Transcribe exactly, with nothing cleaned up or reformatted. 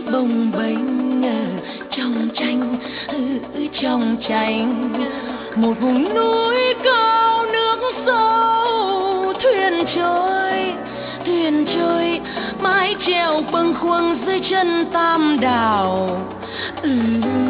bồng bềnh trong tranh, trong tranh một vùng núi cao nước sâu, thuyền trôi thuyền trôi mái chèo bâng khuâng dưới chân tam đảo. Ừ.